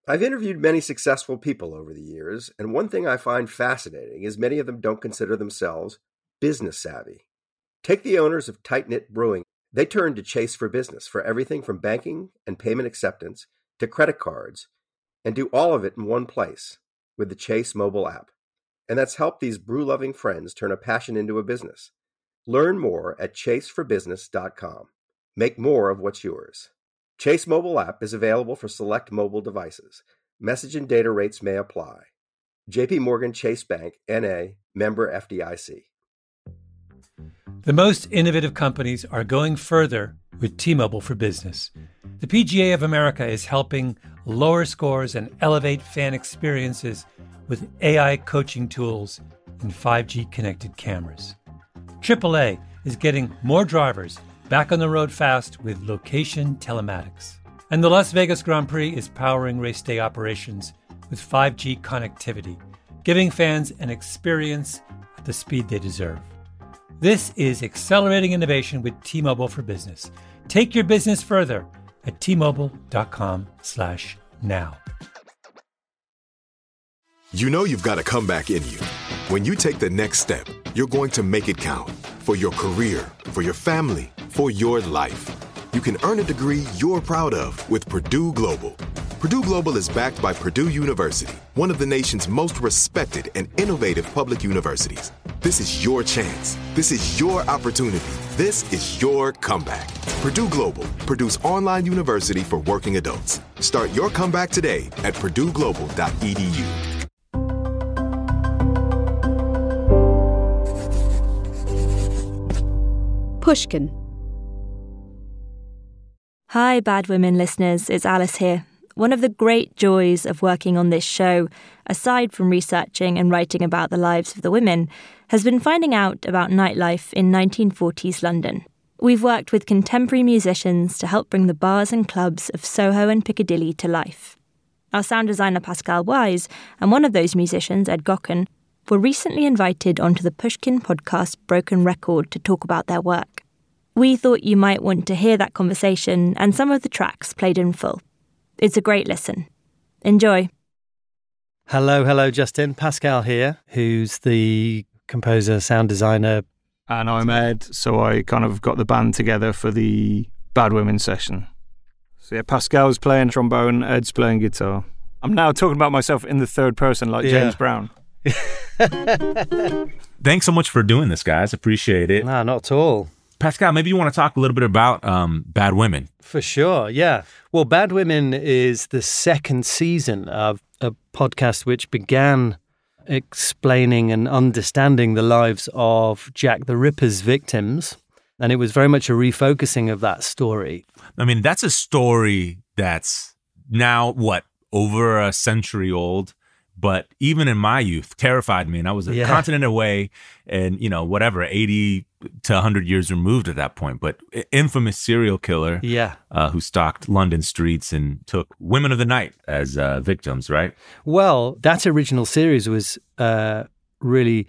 I've interviewed many successful people over the years, and one thing I find fascinating is many of them don't consider themselves business savvy. Take the owners of Tight Knit Brewing. They turned to Chase for Business for everything from banking and payment acceptance to credit cards, and do all of it in one place with the Chase mobile app. And that's helped these brew-loving friends turn a passion into a business. Learn more at chaseforbusiness.com. Make more of what's yours. Chase mobile app is available for select mobile devices. Message and data rates may apply. J.P. Morgan Chase Bank, N.A., member FDIC. The most innovative companies are going further with T-Mobile for Business. The PGA of America is helping lower scores and elevate fan experiences with AI coaching tools and 5G connected cameras. AAA is getting more drivers back on the road fast with location telematics. And the Las Vegas Grand Prix is powering race day operations with 5G connectivity, giving fans an experience at the speed they deserve. This is accelerating innovation with T-Mobile for Business. Take your business further at T-Mobile.com/now. You know you've got a comeback in you. When you take the next step, you're going to make it count. For your career, for your family, for your life. You can earn a degree you're proud of with Purdue Global. Purdue Global is backed by Purdue University, one of the nation's most respected and innovative public universities. This is your chance. This is your opportunity. This is your comeback. Purdue Global, Purdue's online university for working adults. Start your comeback today at purdueglobal.edu. Pushkin. Hi, Bad Women listeners, it's Alice here. One of the great joys of working on this show, aside from researching and writing about the lives of the women, has been finding out about nightlife in 1940s London. We've worked with contemporary musicians to help bring the bars and clubs of Soho and Piccadilly to life. Our sound designer Pascal Wise and one of those musicians, Ed Gocken, were recently invited onto the Pushkin podcast Broken Record to talk about their work. We thought you might want to hear that conversation and some of the tracks played in full. It's a great listen. Enjoy. Hello, Justin. Pascal here, who's the composer, sound designer. And I'm Ed, so I kind of got the band together for the Bad Women session. So yeah, Pascal's playing trombone, Ed's playing guitar. I'm now talking about myself in the third person like James Brown. Thanks so much for doing this, guys. Appreciate it. No, not at all. Pascal, maybe you want to talk a little bit about Bad Women. For sure, yeah. Well, Bad Women is the second season of a podcast which began explaining and understanding the lives of Jack the Ripper's victims. And it was very much a refocusing of that story. I mean, that's a story that's now, over a century old. But even in my youth, terrified me. And I was a continent away and, 80 to 100 years removed at that point. But infamous serial killer who stalked London streets and took women of the night as victims, right? Well, that original series was really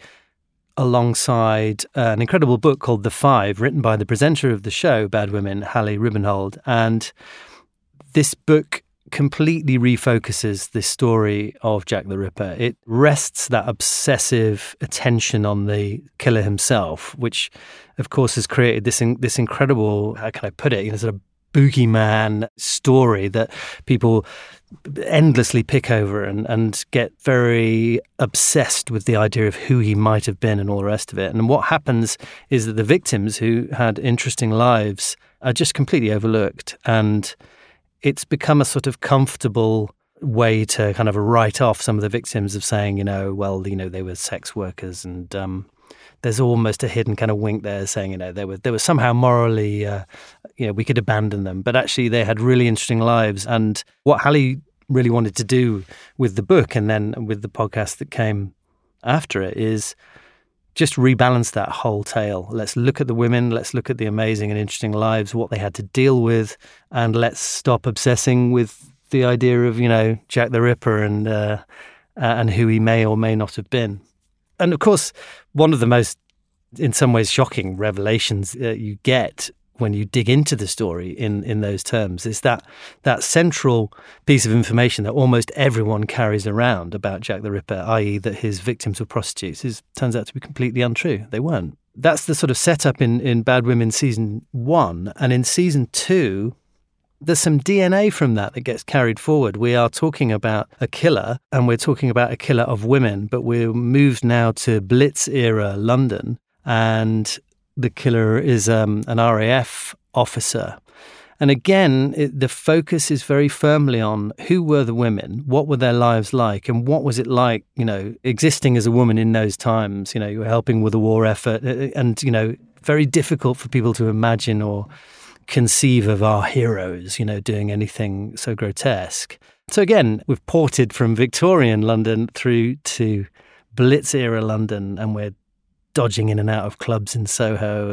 alongside an incredible book called The Five, written by the presenter of the show, Bad Women, Hallie Rubenhold. And this book completely refocuses this story of Jack the Ripper. It rests that obsessive attention on the killer himself, which, of course, has created this incredible, how can I put it, sort of boogeyman story that people endlessly pick over and get very obsessed with the idea of who he might have been and all the rest of it. And what happens is that the victims who had interesting lives are just completely overlooked, and it's become a sort of comfortable way to kind of write off some of the victims of saying, they were sex workers, and there's almost a hidden kind of wink there saying, they were somehow morally, we could abandon them. But actually they had really interesting lives. And what Hallie really wanted to do with the book and then with the podcast that came after it is just rebalance that whole tale. Let's look at the women, let's look at the amazing and interesting lives, what they had to deal with, and let's stop obsessing with the idea of, Jack the Ripper and who he may or may not have been. And of course, one of the most, in some ways, shocking revelations you get when you dig into the story in those terms, is that central piece of information that almost everyone carries around about Jack the Ripper, i.e. that his victims were prostitutes, turns out to be completely untrue. They weren't. That's the sort of setup in Bad Women season 1. And in season 2, there's some DNA from that gets carried forward. We are talking about a killer, and we're talking about a killer of women, but we're moved now to Blitz-era London, and the killer is an RAF officer. And again, the focus is very firmly on who were the women, what were their lives like, and what was it like, existing as a woman in those times. You were helping with a war effort, and, very difficult for people to imagine or conceive of our heroes, doing anything so grotesque. So again, we've ported from Victorian London through to Blitz-era London, and we're dodging in and out of clubs in Soho,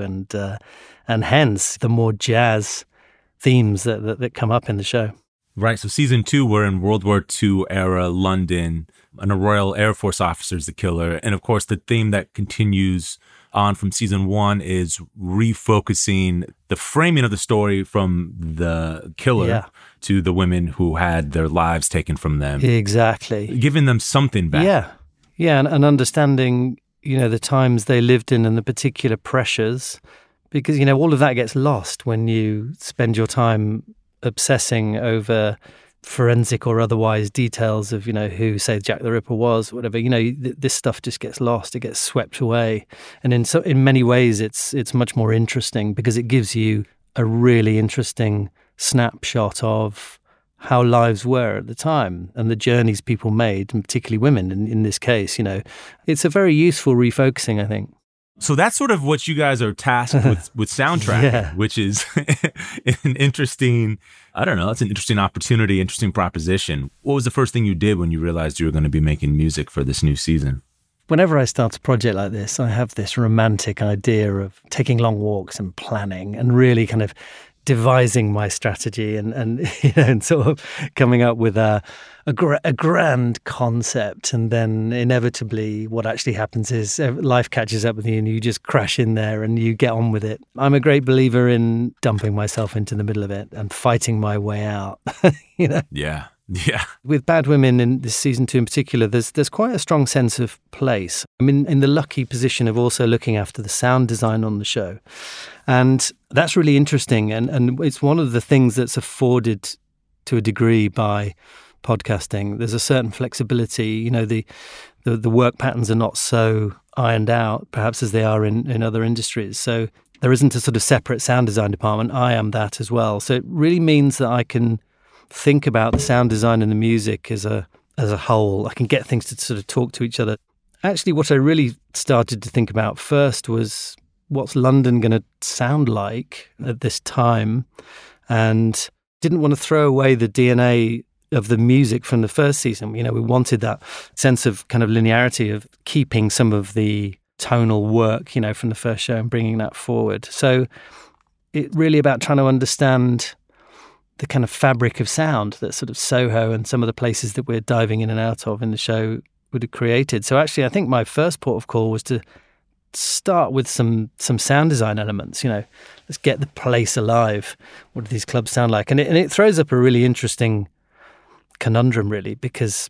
and hence the more jazz themes that come up in the show. Right. So season 2, we're in World War II era London, and a Royal Air Force officer is the killer. And of course, the theme that continues on from season 1 is refocusing the framing of the story from the killer to the women who had their lives taken from them. Exactly. Giving them something back. Yeah. And understanding, the times they lived in and the particular pressures, because, all of that gets lost when you spend your time obsessing over forensic or otherwise details of, who, say, Jack the Ripper was, whatever. This stuff just gets lost. It gets swept away. And in many ways, it's much more interesting because it gives you a really interesting snapshot of how lives were at the time and the journeys people made, and particularly women in this case. It's a very useful refocusing, I think. So that's sort of what you guys are tasked with soundtracking, which is an interesting, it's an interesting opportunity, interesting proposition. What was the first thing you did when you realized you were going to be making music for this new season? Whenever I start a project like this, I have this romantic idea of taking long walks and planning and really kind of devising my strategy and sort of coming up with a grand concept, and then inevitably what actually happens is life catches up with you and you just crash in there and you get on with it. I'm a great believer in dumping myself into the middle of it and fighting my way out. Yeah. With Bad Women in this season 2 in particular, there's quite a strong sense of place. I'm in the lucky position of also looking after the sound design on the show. And that's really interesting. And it's one of the things that's afforded to a degree by podcasting. There's a certain flexibility. The work patterns are not so ironed out, perhaps as they are in other industries. So there isn't a sort of separate sound design department. I am that as well. So it really means that I can think about the sound design and the music as a whole. I can get things to sort of talk to each other. Actually, what I really started to think about first was what's London going to sound like at this time, and didn't want to throw away the DNA of the music from the first season. We wanted that sense of kind of linearity of keeping some of the tonal work, from the first show and bringing that forward. So it really about trying to understand the kind of fabric of sound that sort of Soho and some of the places that we're diving in and out of in the show would have created. So actually, I think my first port of call was to start with some sound design elements. Let's get the place alive. What do these clubs sound like? And it throws up a really interesting conundrum, really, because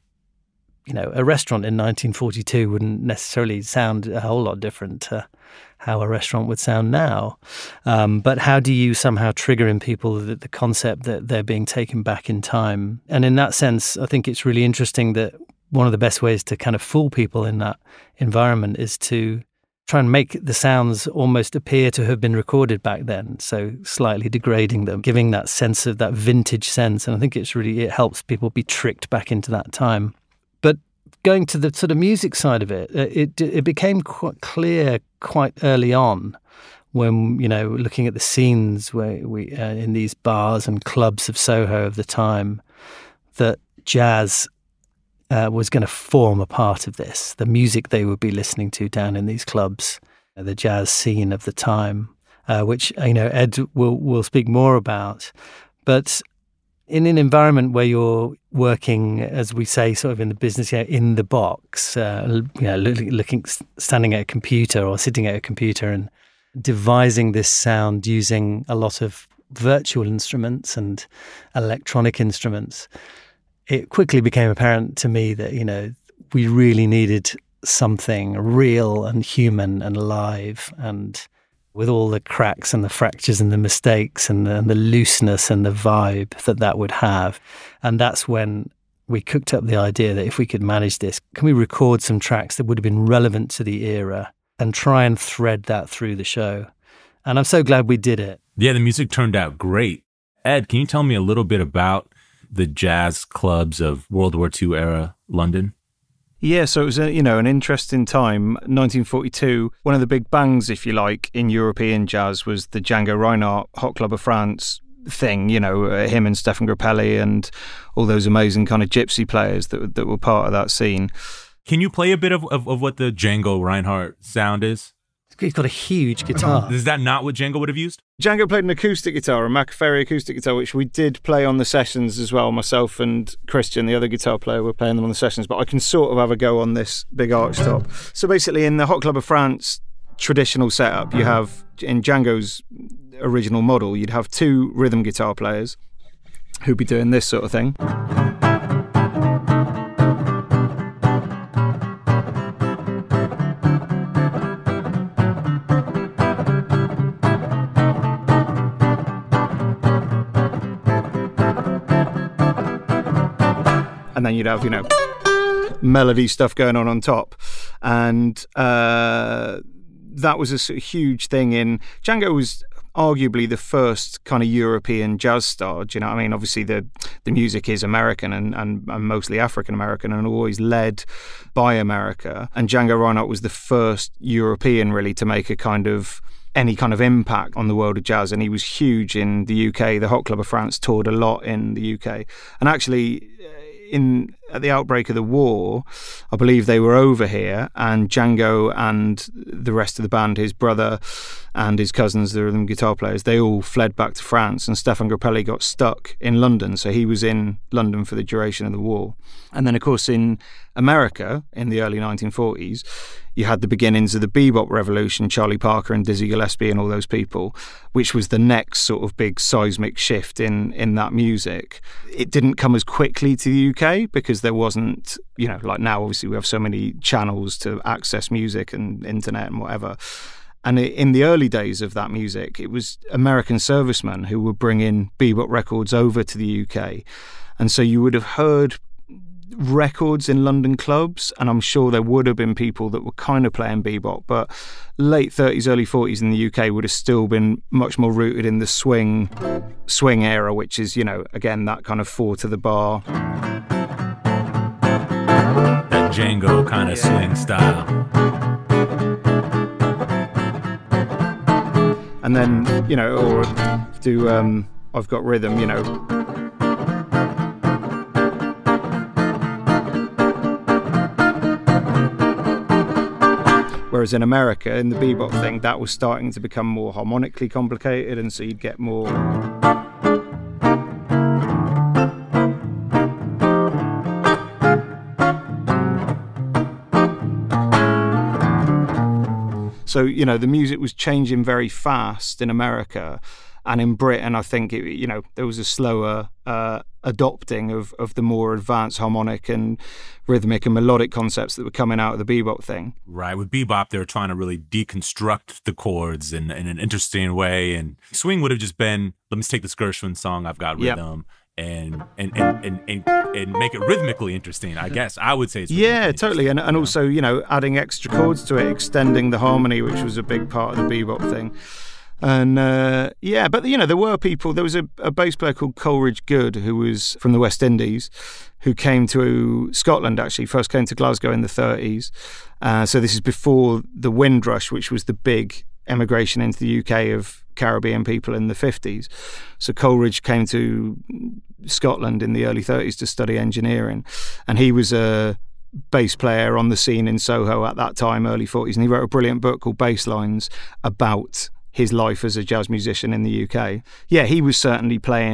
a restaurant in 1942 wouldn't necessarily sound a whole lot different to how a restaurant would sound now. But how do you somehow trigger in people the concept that they're being taken back in time? And in that sense, I think it's really interesting that one of the best ways to kind of fool people in that environment is to try and make the sounds almost appear to have been recorded back then, so slightly degrading them, giving that sense of that vintage sense. And I think it helps people be tricked back into that time. But going to the sort of music side of it, it became quite clear quite early on when, looking at the scenes where we in these bars and clubs of Soho of the time, that jazz was going to form a part of this. The music they would be listening to down in these clubs, the jazz scene of the time, which Ed will speak more about. But in an environment where you're working, as we say, sort of in the business, in the box, standing at a computer or sitting at a computer and devising this sound using a lot of virtual instruments and electronic instruments, it quickly became apparent to me that, we really needed something real and human and live, and with all the cracks and the fractures and the mistakes and the looseness and the vibe that would have. And that's when we cooked up the idea that if we could manage this, can we record some tracks that would have been relevant to the era and try and thread that through the show? And I'm so glad we did it. Yeah, the music turned out great. Ed, can you tell me a little bit about the jazz clubs of World War II era London? Yeah, so it was an interesting time. 1942, one of the big bangs, if you like, in European jazz was the Django Reinhardt Hot Club of France thing, him and Stefan Grappelli and all those amazing kind of gypsy players that were part of that scene. Can you play a bit of what the Django Reinhardt sound is? He's got a huge guitar. Is that not what Django would have used? Django played an acoustic guitar, a Macaferri acoustic guitar, which we did play on the sessions as well. Myself and Christian, the other guitar player, were playing them on the sessions, but I can sort of have a go on this big arch top. So basically in the Hot Club of France traditional setup, you have, in Django's original model, you'd have two rhythm guitar players who'd be doing this sort of thing. And then you'd have, melody stuff going on top. And that was a sort of huge thing in... Django was arguably the first kind of European jazz star. Do you know what I mean? Obviously, the music is American and mostly African-American and always led by America. And Django Reinhardt was the first European, really, to make any kind of impact on the world of jazz, and he was huge in the UK. The Hot Club of France toured a lot in the UK. And actually... at the outbreak of the war, I believe they were over here, and Django and the rest of the band, his brother and his cousins, the rhythm guitar players, they all fled back to France, and Stefan Grappelli got stuck in London, so he was in London for the duration of the war. And then, of course, in America, in the early 1940s, you had the beginnings of the bebop revolution, Charlie Parker and Dizzy Gillespie and all those people, which was the next sort of big seismic shift in that music. It didn't come as quickly to the UK because there wasn't, like now, obviously we have so many channels to access music and internet and whatever. And in the early days of that music, it was American servicemen who were bringing bebop records over to the UK. And so you would have heard records in London clubs, and I'm sure there would have been people that were kind of playing bebop, but late 30s, early 40s in the UK would have still been much more rooted in the swing era, which is, again, that kind of four to the bar. That Django kind of swing style. And then, or do I've Got Rhythm, Whereas in America, in the bebop thing, that was starting to become more harmonically complicated, and so you'd get more... So, the music was changing very fast in America, and in Britain, I think, there was a slower adopting of the more advanced harmonic and rhythmic and melodic concepts that were coming out of the bebop thing. Right. With bebop, they were trying to really deconstruct the chords in an interesting way. And swing would have just been, let me take this Gershwin song, I've Got Rhythm, and make it rhythmically interesting, I guess. I would say it's totally. And also, adding extra chords to it, extending the harmony, which was a big part of the bebop thing. And but there were people. There was a bass player called Coleridge Good, who was from the West Indies, who came to Scotland, actually first came to Glasgow in the 30s. So this is before the Windrush, which was the big emigration into the UK of Caribbean people in the 50s. So Coleridge came to Scotland in the early 30s to study engineering, and he was a bass player on the scene in Soho at that time, early 40s, and he wrote a brilliant book called Basslines about his life as a jazz musician in the UK. Yeah, he was certainly playing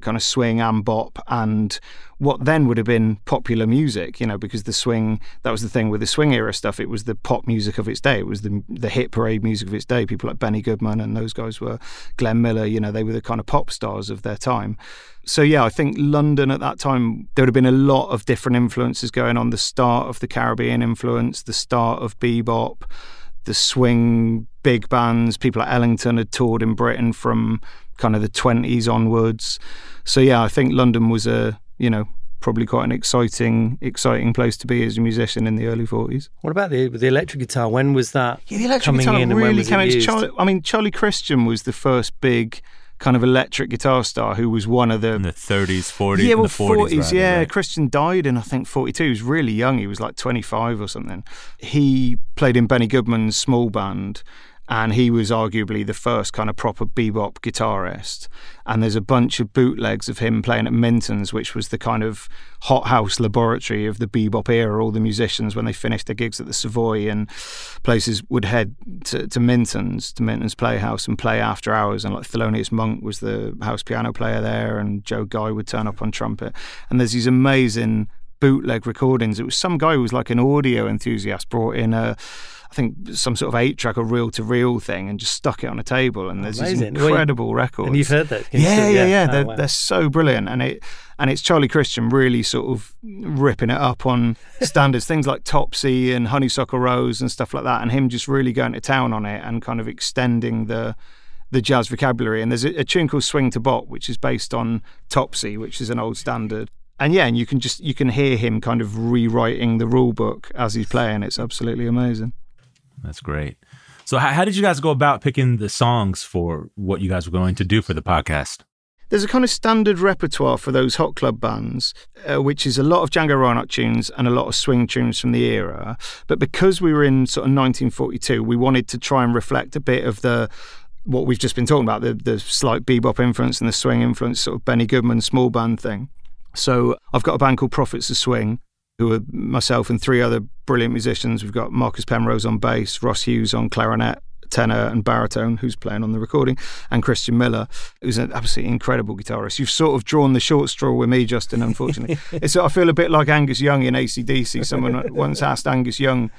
kind of swing and bop and what then would have been popular music, because the swing, that was the thing with the swing era stuff, it was the pop music of its day, it was the hit parade music of its day. People like Benny Goodman and those guys were, Glenn Miller, they were the kind of pop stars of their time. So I think London at that time, there would have been a lot of different influences going on, the start of the Caribbean influence, the start of bebop, the swing big bands. People like Ellington had toured in Britain from kind of the 20s onwards. So I think London was probably quite an exciting place to be as a musician in the early 40s. What about the electric guitar? When was that the electric coming guitar in, and really when was came it used? Charlie Christian was the first big kind of electric guitar star who was one of the... In the 30s, 40s, yeah, well, the 40s. Rather, right? Christian died in, I think, 42. He was really young. He was like 25 or something. He played in Benny Goodman's small band, and he was arguably the first kind of proper bebop guitarist. And there's a bunch of bootlegs of him playing at Minton's, which was the kind of hothouse laboratory of the bebop era. All the musicians, when they finished their gigs at the Savoy and places, would head to Minton's Playhouse and play after hours. And like Thelonious Monk was the house piano player there, and Joe Guy would turn up on trumpet. And there's these amazing bootleg recordings. It was some guy who was like an audio enthusiast, brought in I think some sort of 8-track or reel-to-reel thing and just stuck it on a table, and there's these incredible records. And you've heard that? Yeah. Oh, wow. They're so brilliant, and it's Charlie Christian really sort of ripping it up on standards, things like Topsy and Honeysuckle Rose and stuff like that, and him just really going to town on it and kind of extending the jazz vocabulary. And there's a tune called Swing to Bop, which is based on Topsy, which is an old standard. And and you can hear him kind of rewriting the rule book as he's playing. It's absolutely amazing. That's great. So how did you guys go about picking the songs for what you guys were going to do for the podcast? There's a kind of standard repertoire for those hot club bands, which is a lot of Django Reinhardt tunes and a lot of swing tunes from the era. But because we were in sort of 1942, we wanted to try and reflect a bit of what we've just been talking about, the slight bebop influence and the swing influence, sort of Benny Goodman small band thing. So I've got a band called Prophets of Swing, who are myself and 3 other brilliant musicians. We've got Marcus Penrose on bass, Ross Hughes on clarinet, tenor and baritone, who's playing on the recording, and Christian Miller, who's an absolutely incredible guitarist. You've sort of drawn the short straw with me, Justin, unfortunately. I feel a bit like Angus Young in AC/DC. Someone once asked Angus Young,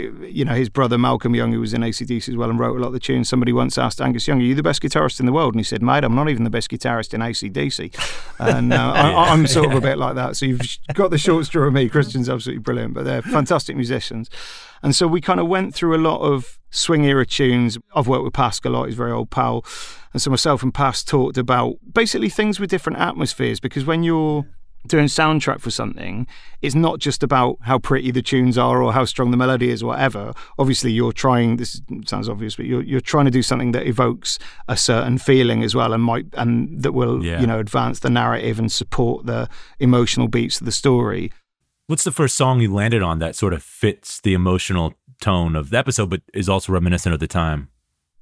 his brother Malcolm Young, who was in AC/DC as well and wrote a lot of the tunes, somebody once asked Angus Young, are you the best guitarist in the world? And he said, mate, I'm not even the best guitarist in AC/DC. And I'm sort of a bit like that. So you've got the short straw of me. Christian's absolutely brilliant, but they're fantastic musicians. And so we kind of went through a lot of swing era tunes. I've worked with Pask a lot, he's a very old pal. And so myself and Pask talked about basically things with different atmospheres, because when you're doing soundtrack for something, it's not just about how pretty the tunes are or how strong the melody is or whatever. Obviously you're trying, this sounds obvious, but you're trying to do something that evokes a certain feeling as well, and that will advance the narrative and support the emotional beats of the story. What's the first song you landed on that sort of fits the emotional tone of the episode, but is also reminiscent of the time?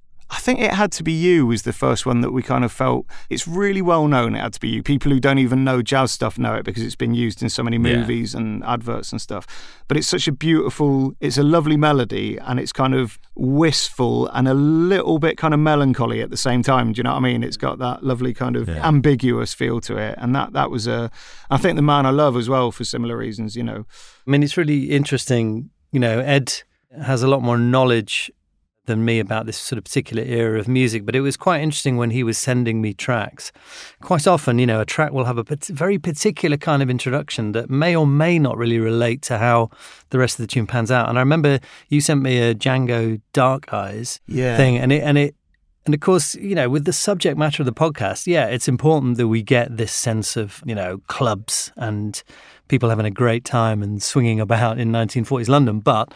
I think It Had to Be You was the first one that we kind of felt, it's really well known, It Had to Be You. People who don't even know jazz stuff know it because it's been used in so many movies and adverts and stuff. But it's such a beautiful, it's a lovely melody, and it's kind of wistful and a little bit kind of melancholy at the same time. Do you know what I mean? It's got that lovely kind of ambiguous feel to it. And that was I think The Man I Love as well, for similar reasons, I mean, it's really interesting. Ed has a lot more knowledge than me about this sort of particular era of music, but it was quite interesting when he was sending me tracks. Quite often, a track will have a very particular kind of introduction that may or may not really relate to how the rest of the tune pans out. And I remember you sent me a Django Dark Eyes thing, and of course, with the subject matter of the podcast, it's important that we get this sense of, clubs and people having a great time and swinging about in 1940s London. But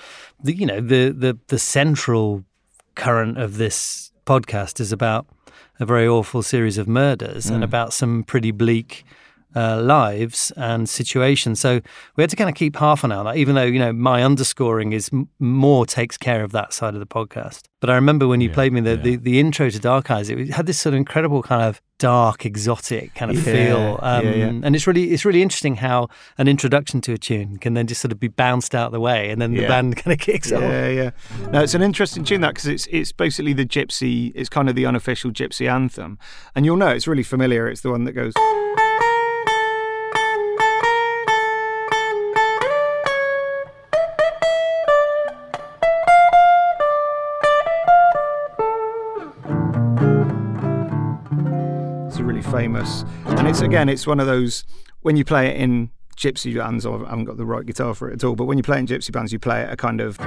the central current of this podcast is about a very awful series of murders and about some pretty bleak lives and situations. So we had to kind of keep half an hour on that, even though, my underscoring is more takes care of that side of the podcast. But I remember when you played me the intro to Dark Eyes, it had this sort of incredible kind of dark, exotic kind of feel. And it's really interesting how an introduction to a tune can then just sort of be bounced out of the way, and then the band kind of kicks off. No, it's an interesting tune, that, because it's basically the gypsy, it's kind of the unofficial gypsy anthem. And you'll know it's really familiar. It's the one that goes... famous. And it's one of those, when you play it in gypsy bands, I haven't got the right guitar for it at all, but when you play in gypsy bands, you play it a kind of...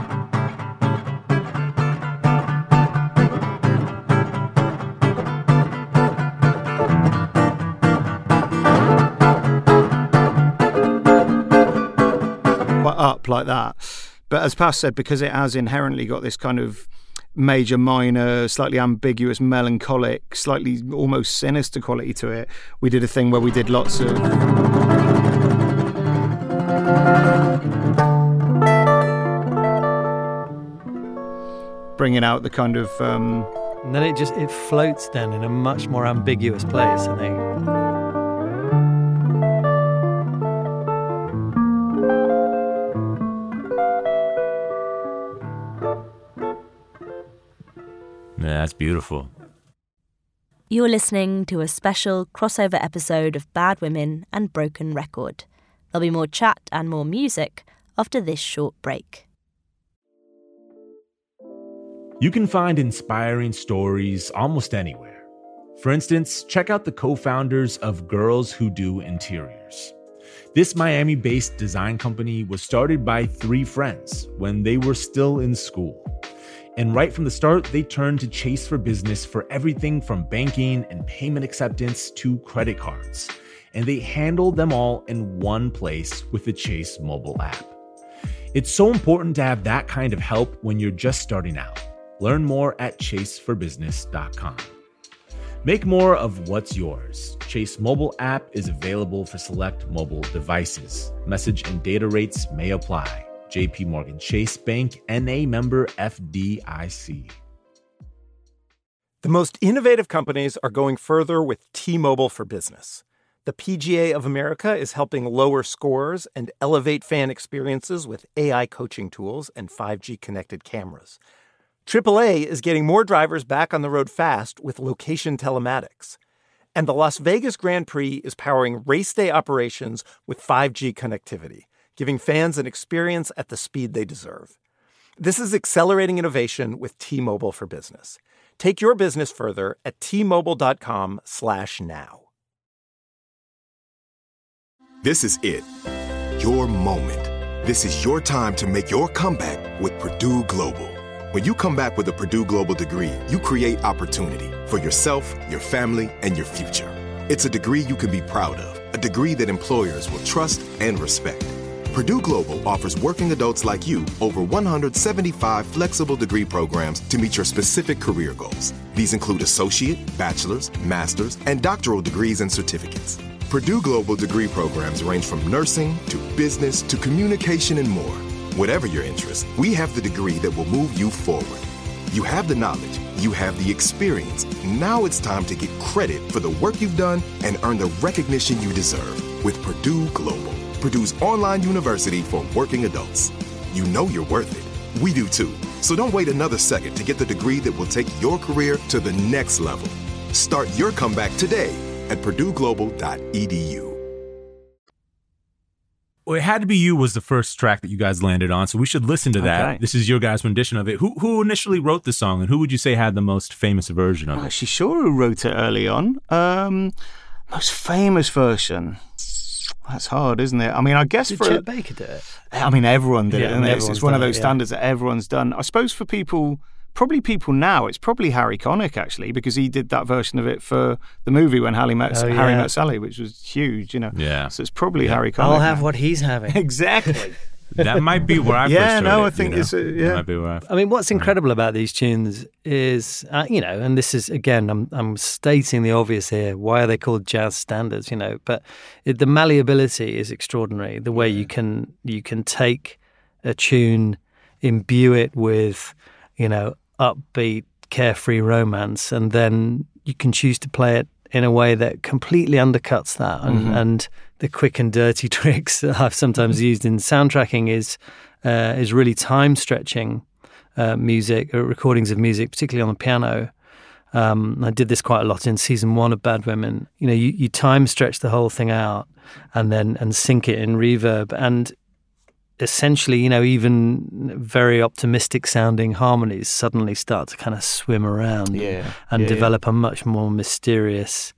quite up like that. But as Paz said, because it has inherently got this kind of major, minor, slightly ambiguous, melancholic, slightly almost sinister quality to it, we did a thing where we did lots of... bringing out the kind of... And then it floats then in a much more ambiguous place, I think. Yeah, that's beautiful. You're listening to a special crossover episode of Bad Women and Broken Record. There'll be more chat and more music after this short break. You can find inspiring stories almost anywhere. For instance, check out the co-founders of Girls Who Do Interiors. This Miami-based design company was started by 3 friends when they were still in school. And right from the start, they turned to Chase for Business for everything from banking and payment acceptance to credit cards. And they handled them all in one place with the Chase mobile app. It's so important to have that kind of help when you're just starting out. Learn more at chaseforbusiness.com. Make more of what's yours. Chase mobile app is available for select mobile devices. Message and data rates may apply. JP Morgan Chase Bank, N.A. member FDIC. The most innovative companies are going further with T-Mobile for Business. The PGA of America is helping lower scores and elevate fan experiences with AI coaching tools and 5G connected cameras. AAA is getting more drivers back on the road fast with location telematics. And the Las Vegas Grand Prix is powering race day operations with 5G connectivity, giving fans an experience at the speed they deserve. This is accelerating innovation with T-Mobile for Business. Take your business further at T-Mobile.com/now. This is it. Your moment. This is your time to make your comeback with Purdue Global. When you come back with a Purdue Global degree, you create opportunity for yourself, your family, and your future. It's a degree you can be proud of, a degree that employers will trust and respect. Purdue Global offers working adults like you over 175 flexible degree programs to meet your specific career goals. These include associate, bachelor's, master's, and doctoral degrees and certificates. Purdue Global degree programs range from nursing to business to communication and more. Whatever your interest, we have the degree that will move you forward. You have the knowledge, you have the experience. Now it's time to get credit for the work you've done and earn the recognition you deserve with Purdue Global, Purdue's online university for working adults. You know you're worth it. We do too. So don't wait another second to get the degree that will take your career to the next level. Start your comeback today at purdueglobal.edu. Well, It Had to Be You was the first track that you guys landed on, so we should listen to that. Okay. This is your guys' rendition of it. Who initially wrote the song, and who would you say had the most famous version of it? Actually, sure who wrote it early on. Most famous version. That's hard, isn't it? I mean, I guess Did for... Chet Baker do it? I mean, everyone did it, isn't it? It's everyone's one of done those it, standards that everyone's done. I suppose for people... Probably people now, it's probably Harry Connick, actually, because he did that version of it for the movie when Harry Met Sally, which was huge, you know. Yeah. So it's probably Harry Connick. I'll have what he's having. Exactly. That might be where I first heard I it, think you know? it's... That might be where I mean, what's incredible about these tunes is, and this is, again, I'm stating the obvious here. Why are they called jazz standards, But the malleability is extraordinary. The way you can take a tune, imbue it with, upbeat, carefree romance, and then you can choose to play it in a way that completely undercuts that. And the quick and dirty tricks that I've sometimes used in soundtracking is really time stretching music, recordings of music, particularly on the piano. I did this quite a lot in season 1 of Bad Women. You time stretch the whole thing out and sync it in reverb, and essentially, even very optimistic sounding harmonies suddenly start to kind of swim around and develop a much more mysterious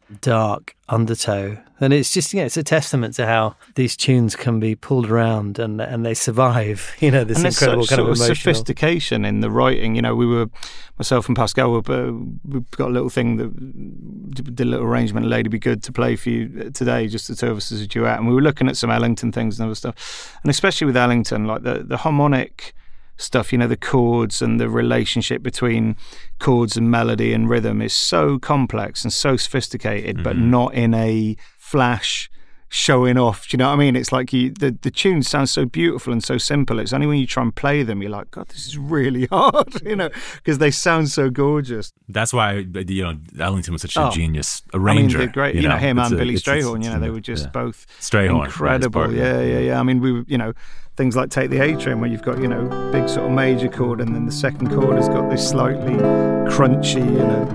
dark undertow. And it's just, it's a testament to how these tunes can be pulled around and they survive, this incredible kind of emotional sophistication in the writing. Myself and Pascal, we've got a little thing that did a little arrangement, Lady Be Good, to play for you today, just the two of us as a duet. And we were looking at some Ellington things and other stuff. And especially with Ellington, like the harmonic stuff, the chords and the relationship between chords and melody and rhythm is so complex and so sophisticated, but not in a flash showing off. Do you know what I mean? It's like the tunes sound so beautiful and so simple. It's only when you try and play them, you're like, God, this is really hard, because they sound so gorgeous. That's why, Ellington was such a genius arranger. The great, him and Billy Strayhorn, they were just both Strayhorn, incredible. Yeah. I mean, we, things like Take the A Train, where you've got, big sort of major chord, and then the second chord has got this slightly crunchy,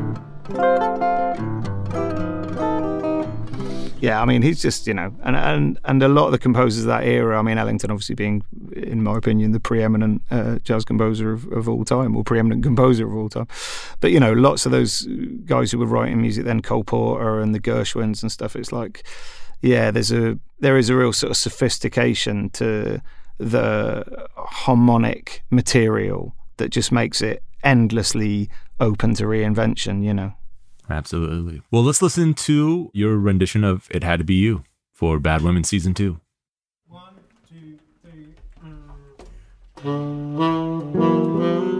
Yeah, I mean, he's just, and a lot of the composers of that era, I mean, Ellington obviously being, in my opinion, the preeminent jazz composer of all time, or preeminent composer of all time. But, lots of those guys who were writing music then, Cole Porter and the Gershwins and stuff, it's like, there is a real sort of sophistication to the harmonic material that just makes it endlessly open to reinvention, Absolutely. Well, let's listen to your rendition of It Had to Be You for Bad Women Season 2. 1, 2, 3.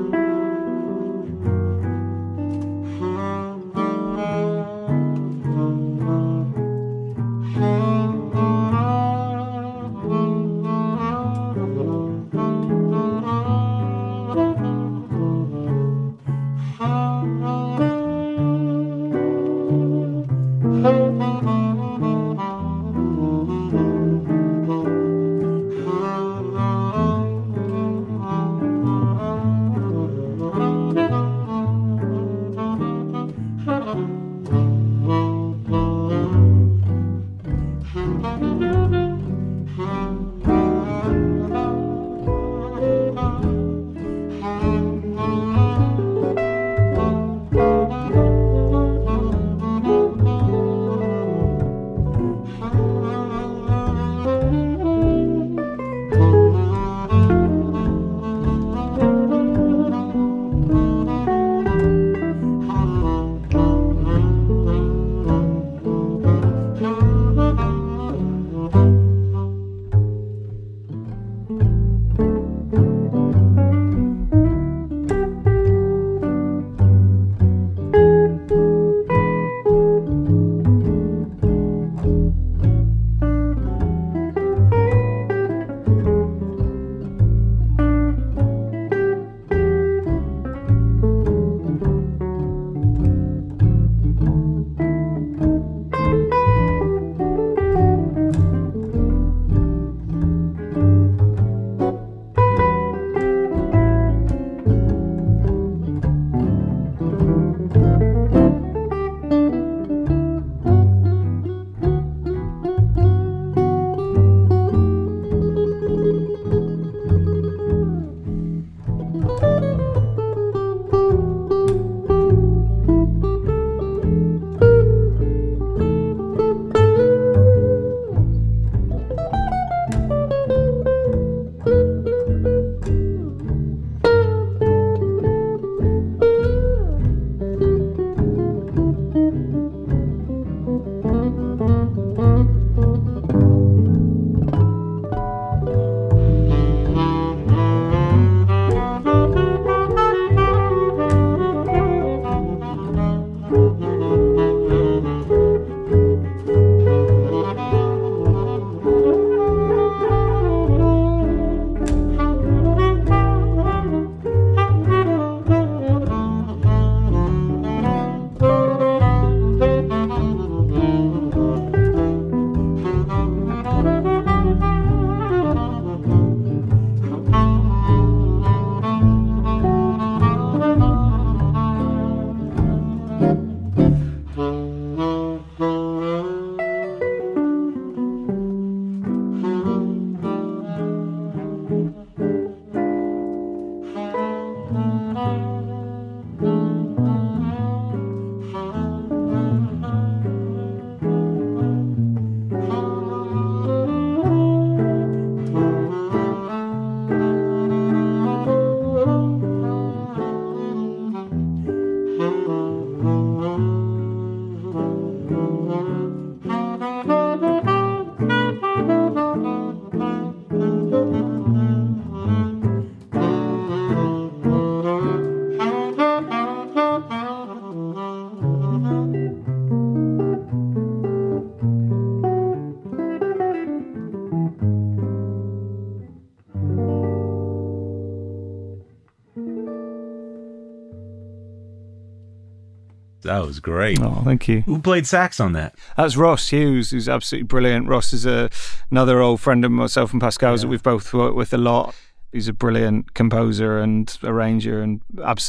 That was great. Oh, thank you. Who played sax on that? That's Ross Hughes, who's absolutely brilliant. Ross is another old friend of myself and Pascal's that we've both worked with a lot. He's a brilliant composer and arranger and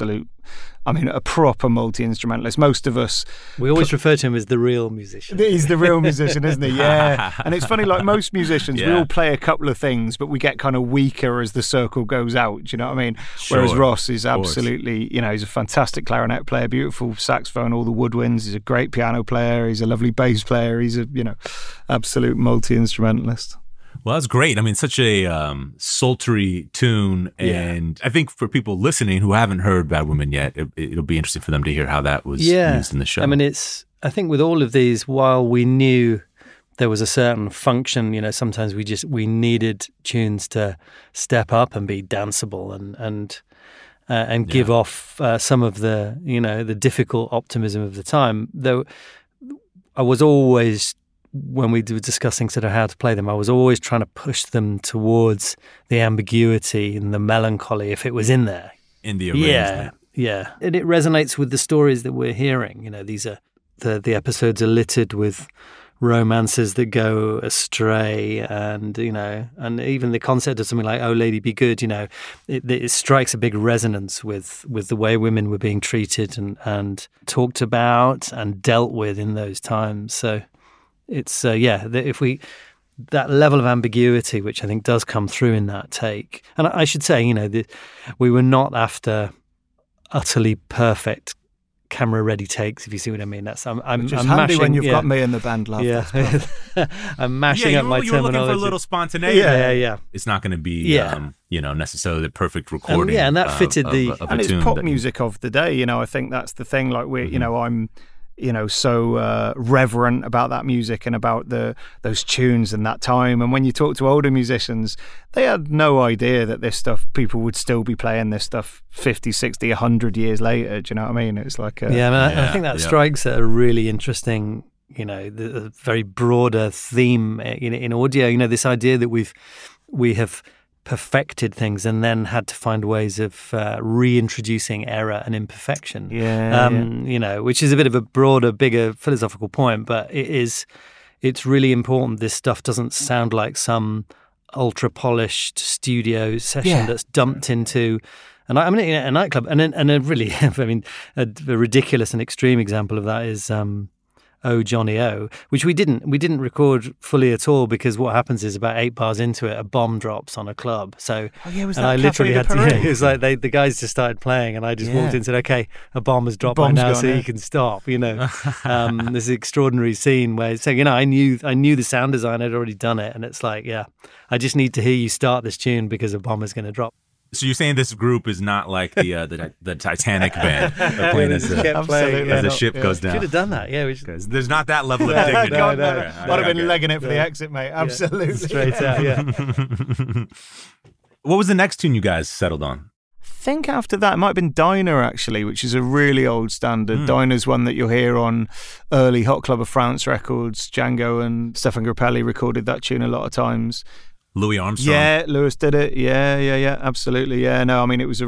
a proper multi-instrumentalist. Most of us... We always refer to him as the real musician. He's the real musician, isn't he? Yeah. And it's funny, like most musicians, we all play a couple of things, but we get kind of weaker as the circle goes out. Do you know what I mean? Sure. Whereas Ross is absolutely, he's a fantastic clarinet player, beautiful saxophone, all the woodwinds. He's a great piano player. He's a lovely bass player. He's a, absolute multi-instrumentalist. Well, that's great. I mean, such a sultry tune. And I think for people listening who haven't heard Bad Women yet, it'll be interesting for them to hear how that was used in the show. I mean, I think with all of these, while we knew there was a certain function, sometimes we needed tunes to step up and be danceable and give off some of the, the difficult optimism of the time. Though I was always, when we were discussing sort of how to play them, I was always trying to push them towards the ambiguity and the melancholy if it was in there. In the arrangement. Yeah. And it resonates with the stories that we're hearing. These are the episodes are littered with romances that go astray, and and even the concept of something like "Oh Lady, Be Good," it strikes a big resonance with the way women were being treated and talked about and dealt with in those times. So it's that level of ambiguity, which I think does come through in that take. And I should say, we were not after utterly perfect camera-ready takes, if you see what I mean. That's I'm handy mashing, when you've got me in the band, love. Yeah, I'm mashing up my terminology. You're looking for a little spontaneity. Yeah. It's not going to be, necessarily the perfect recording. And that fitted of a and tune it's pop music of the day. I think that's the thing. Like I'm so reverent about that music and about those tunes and that time. And when you talk to older musicians, they had no idea that this stuff, people would still be playing this stuff 50, 60, 100 years later. Do you know what I mean? It's like I think that strikes at a really interesting, the very broader theme in audio. This idea that we have perfected things and then had to find ways of reintroducing error and imperfection. Which is a bit of a broader, bigger philosophical point, but it's really important this stuff doesn't sound like some ultra polished studio session that's dumped into a nightclub. And a really a ridiculous and extreme example of that is Oh Johnny Oh, which we didn't record fully at all, because what happens is about 8 bars into it, a bomb drops on a club. So I literally had to. It was like the guys just started playing, and I just walked in and said, "Okay, a bomb has dropped by now, so you can stop." This extraordinary scene where I knew the sound design had already done it, and it's like, I just need to hear you start this tune because a bomb is going to drop. So you're saying this group is not like the Titanic band playing as the ship goes down? Should have done that, because there's not that level of dignity. I'd have been legging it for the exit, mate. Absolutely, straight out. Yeah. What was the next tune you guys settled on? I think after that it might have been Diner, actually, which is a really old standard. Diner's one that you'll hear on early Hot Club of France records. Django and Stefan Grappelli recorded that tune a lot of times. Louis Armstrong. Yeah, Louis did it. Yeah, absolutely. Yeah, no, I mean, it was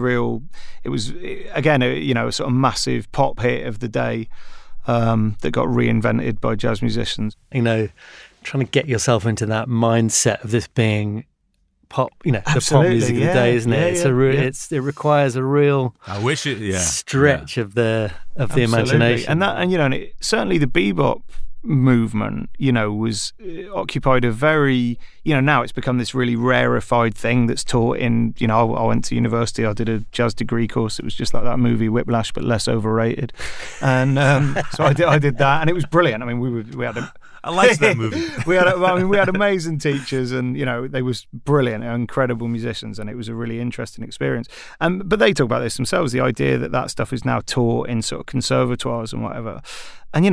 again, a sort of massive pop hit of the day that got reinvented by jazz musicians. Trying to get yourself into that mindset of this being pop, the pop music of the day, isn't it? It requires a real stretch of the imagination. And certainly the bebop movement, was occupied a very, now it's become this really rarefied thing that's taught in, I went to university, I did a jazz degree course. It was just like that movie Whiplash, but less overrated. And so I did that, and it was brilliant. I mean, we had I liked that movie. we had amazing teachers, and they was brilliant, incredible musicians, and it was a really interesting experience. But they talk about this themselves, the idea that stuff is now taught in sort of conservatoires and whatever. And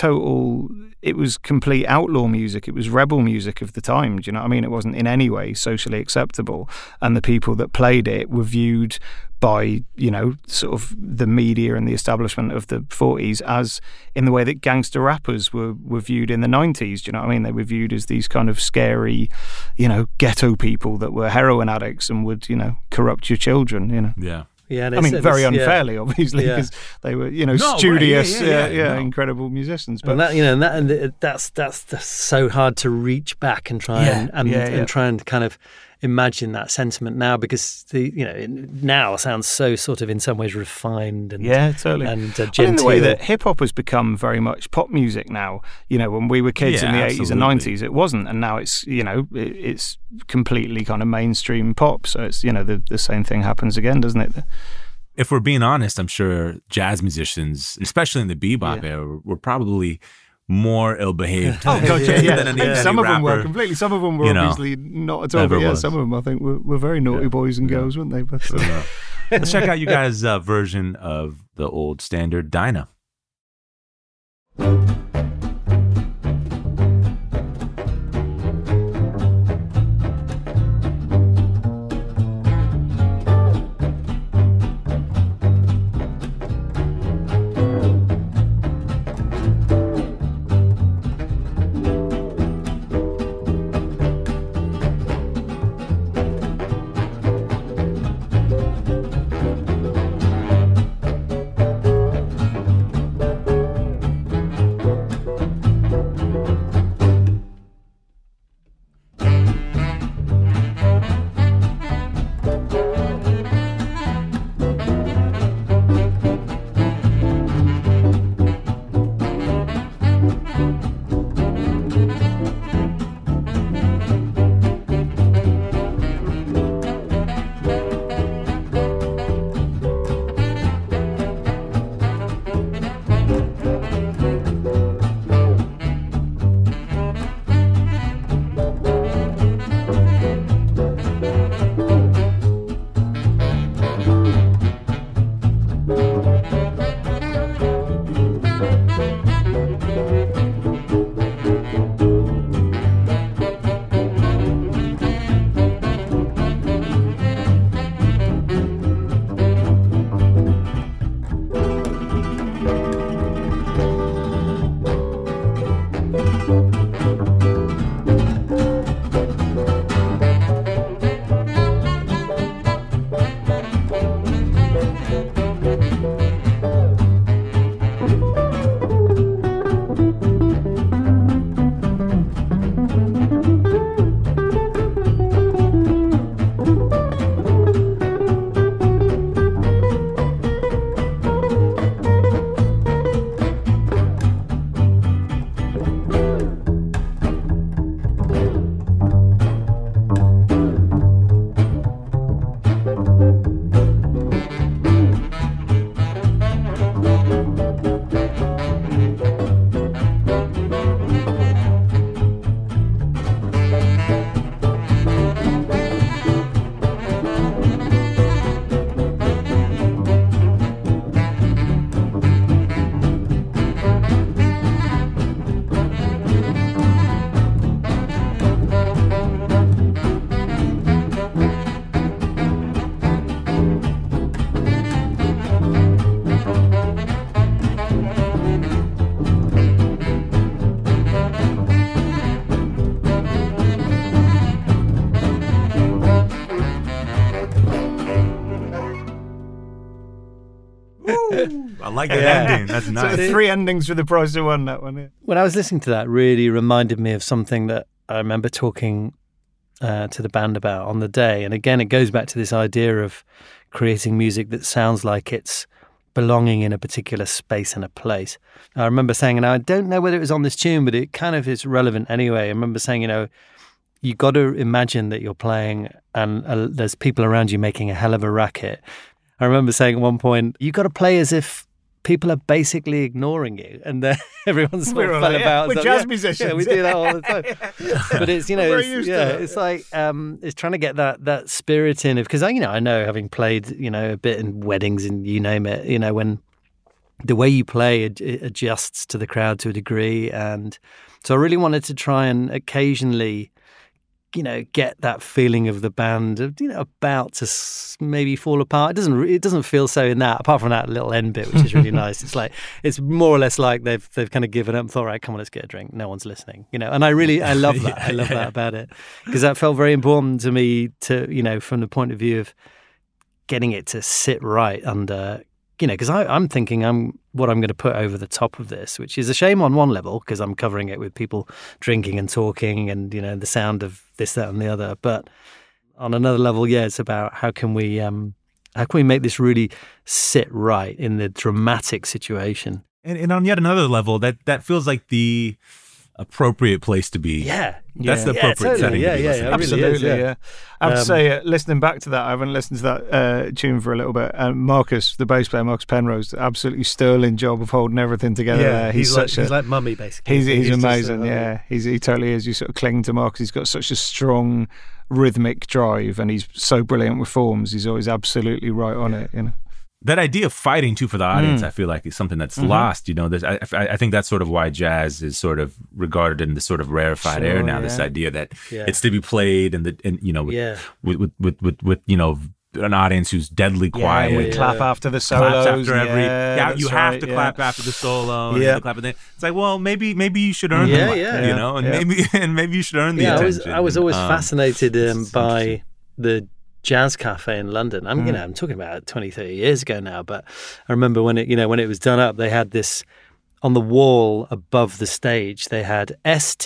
it was complete outlaw music. It was rebel music of the time. Do you know what I mean? It wasn't in any way socially acceptable, and the people that played it were viewed by sort of the media and the establishment of the 40s as in the way that gangster rappers were viewed in the 90s. Do you know what I mean? They were viewed as these kind of scary, ghetto people that were heroin addicts and would corrupt your children. Yeah, I mean, very unfairly, obviously, because they were, studious, incredible musicians. But that's so hard to reach back and try and try and kind of imagine that sentiment now, because now sounds so sort of in some ways refined and totally and genteel. I mean, the way that hip hop has become very much pop music now. When we were kids in the 80s and 90s, it wasn't, and now it's it's completely kind of mainstream pop. So it's the same thing happens again, doesn't it? If we're being honest, I'm sure jazz musicians, especially in the bebop era, were probably more ill-behaved than any some of them rapper. were completely. Some of them were obviously not at all. But some of them I think were very naughty boys and girls, weren't they? But let's check out you guys' version of the old standard Dinah. I like that ending. That's nice. So 3 endings for the price of 1, that one. Yeah. When I was listening to that, really reminded me of something that I remember talking to the band about on the day. And again, it goes back to this idea of creating music that sounds like it's belonging in a particular space and a place. I remember saying, and I don't know whether it was on this tune, but it kind of is relevant anyway. I remember saying, you got to imagine that you're playing and there's people around you making a hell of a racket. I remember saying at one point, you got to play as if people are basically ignoring you, and everyone's sort of fell about. We're jazz musicians. Yeah, we do that all the time. But it's it's like it's trying to get that spirit in, because I know, having played a bit in weddings and you name it, when the way you play it adjusts to the crowd to a degree, and so I really wanted to try and occasionally get that feeling of the band, about to maybe fall apart. It doesn't feel so in that, apart from that little end bit, which is really nice. It's more or less like they've kind of given up and thought, all right, come on, let's get a drink. No one's listening, and I love that. I love that about it, because that felt very important to me to, from the point of view of getting it to sit right under, because I'm thinking what I'm going to put over the top of this, which is a shame on one level because I'm covering it with people drinking and talking and, the sound of this, that and the other. But on another level, it's about how can we make this really sit right in the dramatic situation. And on yet another level, that feels like the appropriate place to be. That's the appropriate setting to be listening. Absolutely, yeah. I have to say, listening back to that, I haven't listened to that tune for a little bit. Marcus, the bass player, Marcus Penrose, absolutely sterling job of holding everything together there. He's like Mummy, basically. He's amazing, he totally is. You sort of cling to Marcus. He's got such a strong rhythmic drive, and he's so brilliant with forms. He's always absolutely right on it, That idea of fighting too for the audience, I feel like, is something that's lost. I think that's sort of why jazz is sort of regarded in this sort of rarefied air now. This idea that it's to be played with an audience who's deadly quiet. Yeah, we clap after the solos. You have to clap after the solo. Yeah, clap at the end. It's like, well, maybe you should earn maybe you should earn the attention. I was always fascinated by the Jazz Cafe in London. I'm talking about 20, 30 years ago now, but I remember when it was done up, they had this on the wall above the stage. They had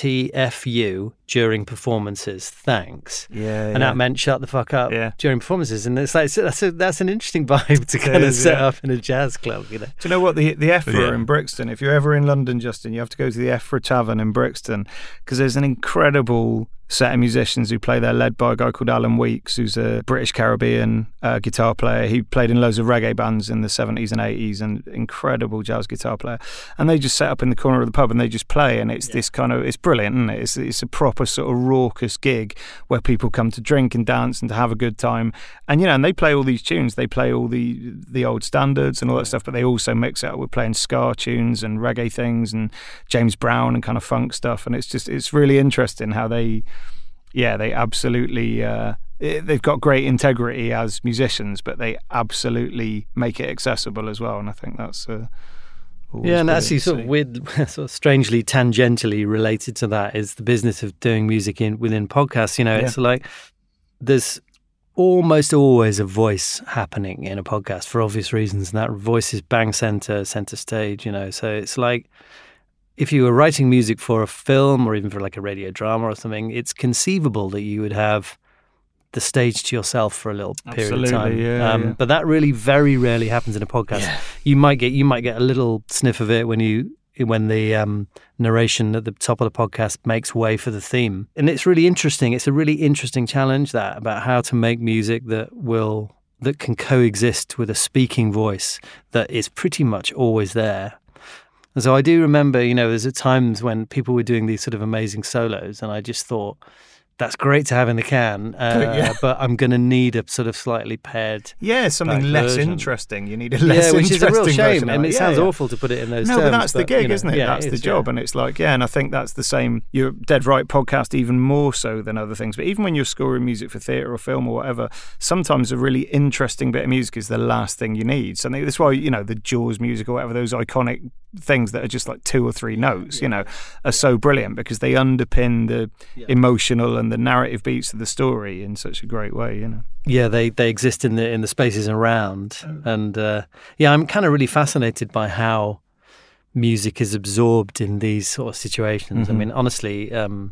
STFU during performances. Thanks. And that meant shut the fuck up during performances. And it's like that's an interesting vibe to kind of set up in a jazz club. Do you know what the Efra in Brixton? If you're ever in London, Justin, you have to go to the Efra Tavern in Brixton because there's an incredible set of musicians who play there, led by a guy called Alan Weeks, who's a British Caribbean guitar player. He played in loads of reggae bands in the 70s and 80s, and incredible jazz guitar player. And they just set up in the corner of the pub and they just play, and it's this kind of, it's brilliant, isn't it? It's a proper sort of raucous gig where people come to drink and dance and to have a good time. And and they play all these tunes. They play all the old standards and all that stuff, but they also mix it up with playing ska tunes and reggae things and James Brown and kind of funk stuff. And it's really interesting how they absolutely they've got great integrity as musicians, but they absolutely make it accessible as well. And I think that's and actually sort of strangely tangentially related to that is the business of doing music within podcasts. It's like there's almost always a voice happening in a podcast for obvious reasons, and that voice is bang center stage. So it's like, if you were writing music for a film or even for like a radio drama or something, it's conceivable that you would have the stage to yourself for a little period of time. But that really very rarely happens in a podcast. Yeah. You might get a little sniff of it when the narration at the top of the podcast makes way for the theme. And it's really interesting. It's a really interesting challenge about how to make music that can coexist with a speaking voice that is pretty much always there. And so I do remember, there's at times when people were doing these sort of amazing solos, and I just thought, that's great to have in the can, but I'm going to need a sort of slightly pared something less version. Interesting. You need a less interesting which is a real shame. version. And it sounds awful to put it in those terms. No, but that's the gig, isn't it? That's the job. And it's like, and I think that's the same. You're dead right, podcast even more so than other things. But even when you're scoring music for theatre or film or whatever, sometimes a really interesting bit of music is the last thing you need. So that's why, the Jaws music or whatever, those iconic things that are just like 2 or 3 notes, are so brilliant because they underpin the emotional and the narrative beats of the story in such a great way, Yeah, they exist in the spaces around, and I'm kind of really fascinated by how music is absorbed in these sort of situations. Mm-hmm. I mean, honestly,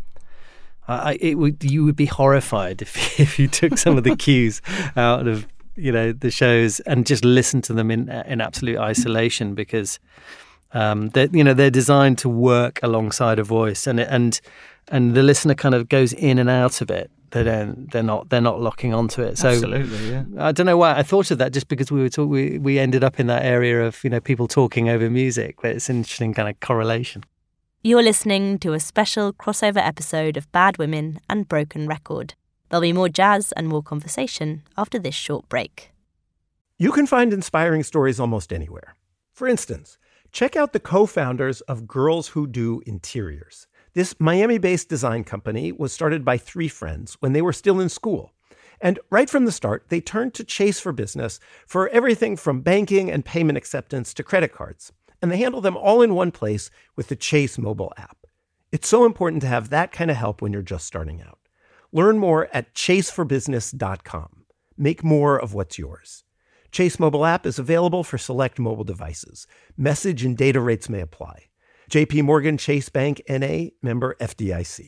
you would be horrified if you took some of the cues out of the shows and just listened to them in absolute isolation, because they're designed to work alongside a voice, and the listener kind of goes in and out of it. They're not locking onto it. So absolutely, yeah. I don't know why I thought of that, just because we ended up in that area of people talking over music. But it's an interesting kind of correlation. You're listening to a special crossover episode of Bad Women and Broken Record. There'll be more jazz and more conversation after this short break. You can find inspiring stories almost anywhere. For instance, check out the co-founders of Girls Who Do Interiors. This Miami-based design company was started by 3 friends when they were still in school. And right from the start, they turned to Chase for Business for everything from banking and payment acceptance to credit cards. And they handle them all in one place with the Chase mobile app. It's so important to have that kind of help when you're just starting out. Learn more at chaseforbusiness.com. Make more of what's yours. Chase mobile app is available for select mobile devices. Message and data rates may apply. JP Morgan Chase Bank N.A., member FDIC.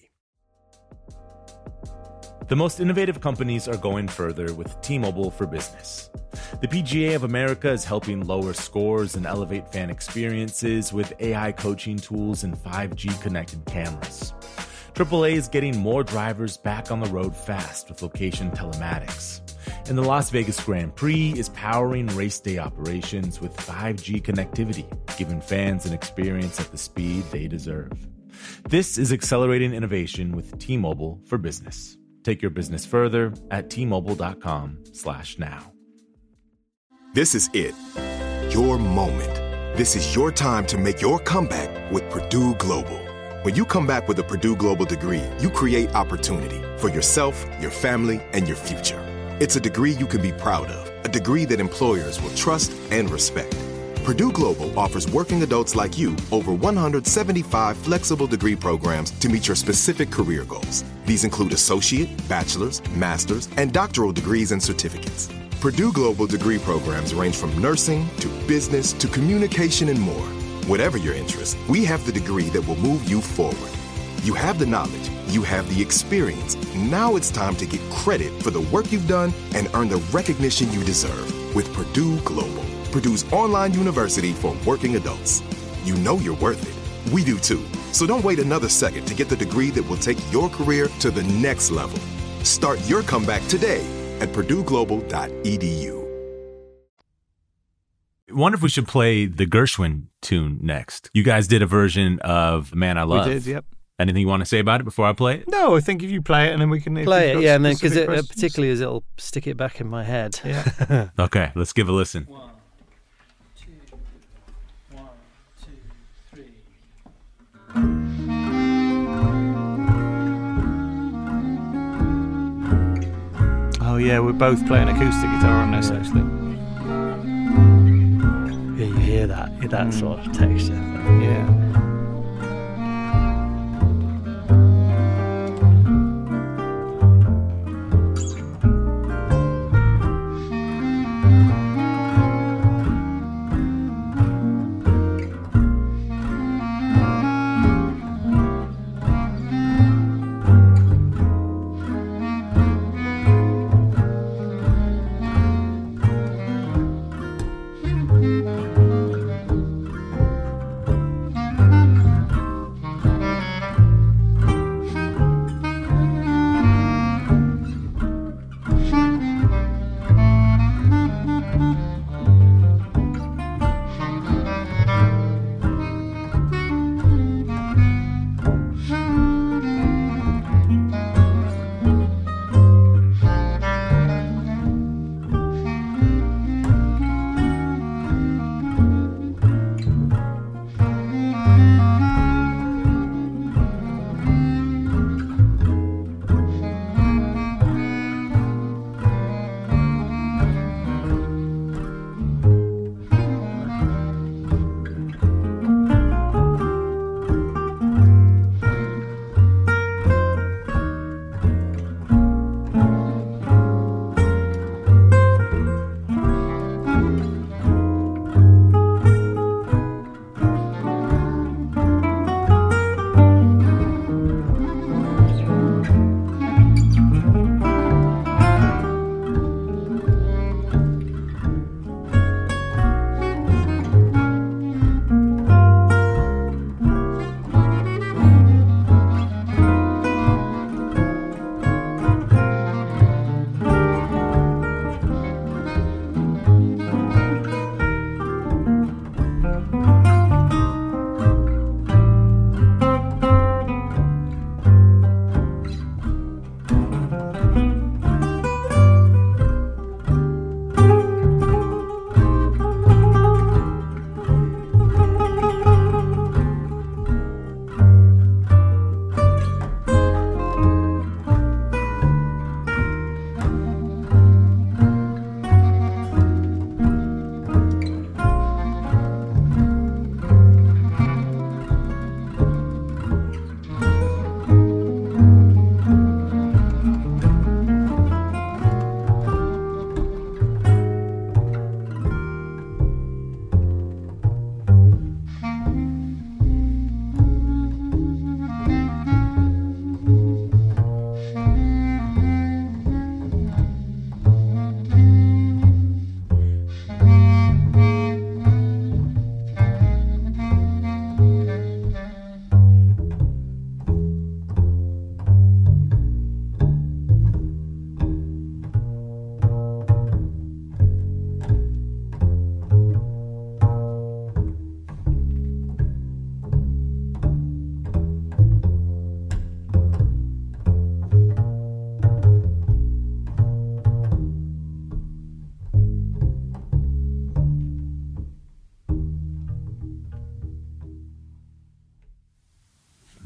The most innovative companies are going further with T-Mobile for Business. The PGA of America is helping lower scores and elevate fan experiences with AI coaching tools and 5G connected cameras. AAA is getting more drivers back on the road fast with location telematics. And the Las Vegas Grand Prix is powering race day operations with 5G connectivity, giving fans an experience at the speed they deserve. This is accelerating innovation with T-Mobile for Business. Take your business further at T-Mobile.com/now. This is it. Your moment. This is your time to make your comeback with Purdue Global. When you come back with a Purdue Global degree, you create opportunity for yourself, your family, and your future. It's a degree you can be proud of, a degree that employers will trust and respect. Purdue Global offers working adults like you over 175 flexible degree programs to meet your specific career goals. These include associate, bachelor's, master's, and doctoral degrees and certificates. Purdue Global degree programs range from nursing to business to communication and more. Whatever your interest, we have the degree that will move you forward. You have the knowledge, you have the experience. Now it's time to get credit for the work you've done and earn the recognition you deserve with Purdue Global, Purdue's online university for working adults. You know you're worth it. We do too. So don't wait another second to get the degree that will take your career to the next level. Start your comeback today at purdueglobal.edu. I wonder if we should play the Gershwin tune next. You guys did a version of Man I Love. We did, yep. Anything you want to say about it before I play it? No, I think if you play it and then we can play it, yeah, and then because particularly as it'll stick it back in my head. Yeah. Okay, let's give a listen. 1, 2, 1, 2, 3. Oh yeah, we're both playing acoustic guitar on this actually. Yeah, you hear that sort of texture. Yeah.